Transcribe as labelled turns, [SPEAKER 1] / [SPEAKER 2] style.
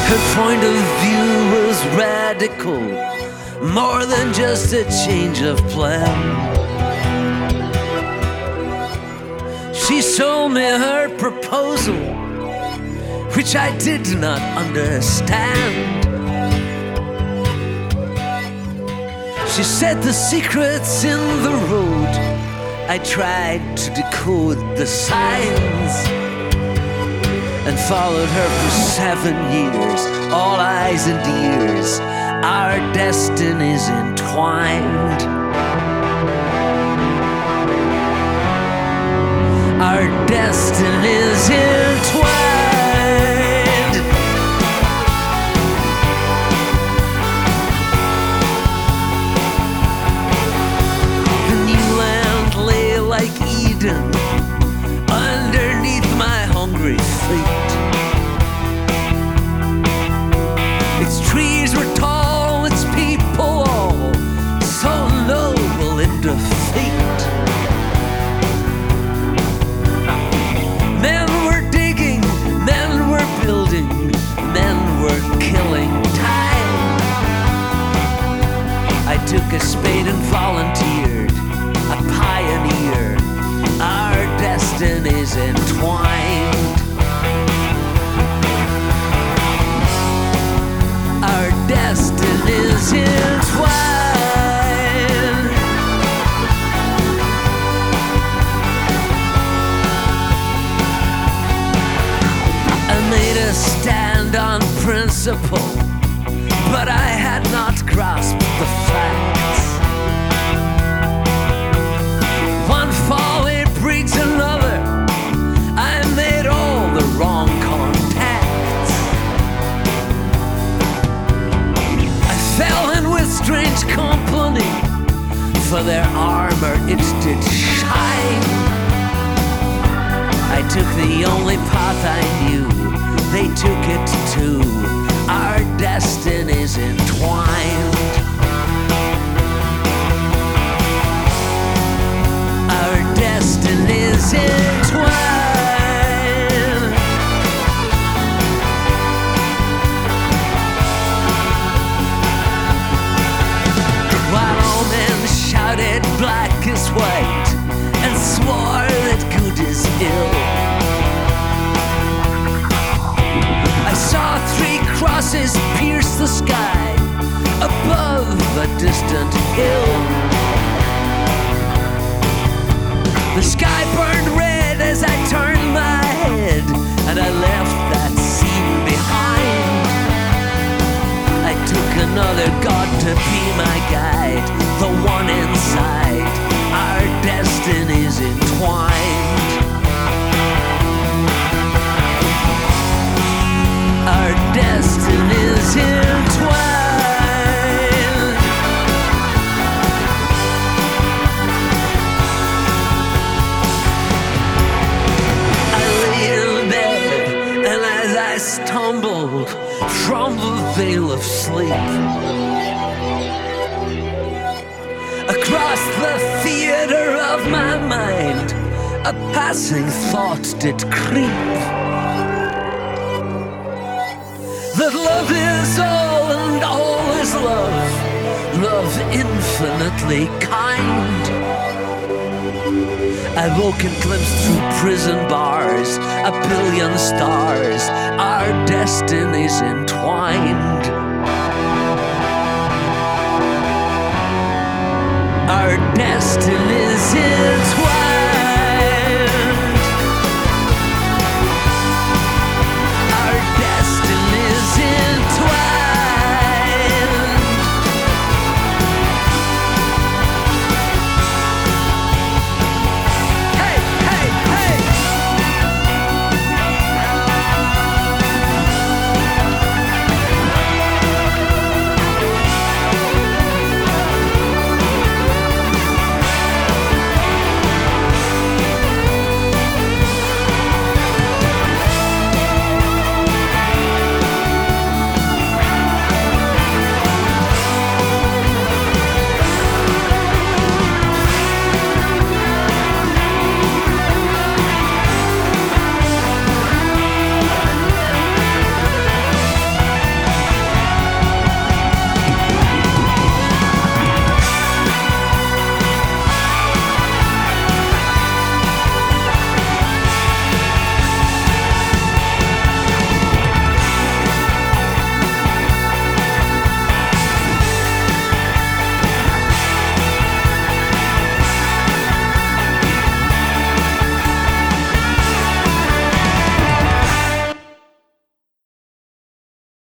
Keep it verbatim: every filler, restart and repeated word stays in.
[SPEAKER 1] Her point of view was radical, more than just a change of plan. She sold me her proposal, which I did not understand. She said the secret's in the road. I tried to decode the signs and followed her for seven years, all eyes and ears. Our destinies entwined. Our destinies entwined. The new land lay like Eden underneath my hungry feet. Its trees were tall, its people all so noble in defeat. Men were digging, men were building, men were killing time. I took a spade and volunteered, a pioneer. Our destinies entwined. Our destinies entwined. I made a stand on principle, but I had not grasped the facts. One folly breeds another. I made all the wrong contacts. I fell in with strange company, for their armor it did shine. I took the only path I knew, they took it too. Our destinies entwined. Our destinies entwined. While all men shouted black is white and swore that good is ill, I saw three crosses pierce the sky above a distant hill. The sky burned red as I turned my head, and I left that scene behind. I took another God to be my guide, the one inside. Our destinies entwined. Our destinies entwined. I lay in bed, and as I stumbled from the veil of sleep, across the theater of my mind, a passing thought did creep. That love is all and all is love, love infinitely kind. I woke and glimpsed through prison bars a billion stars, our destinies entwined. Our destinies entwined.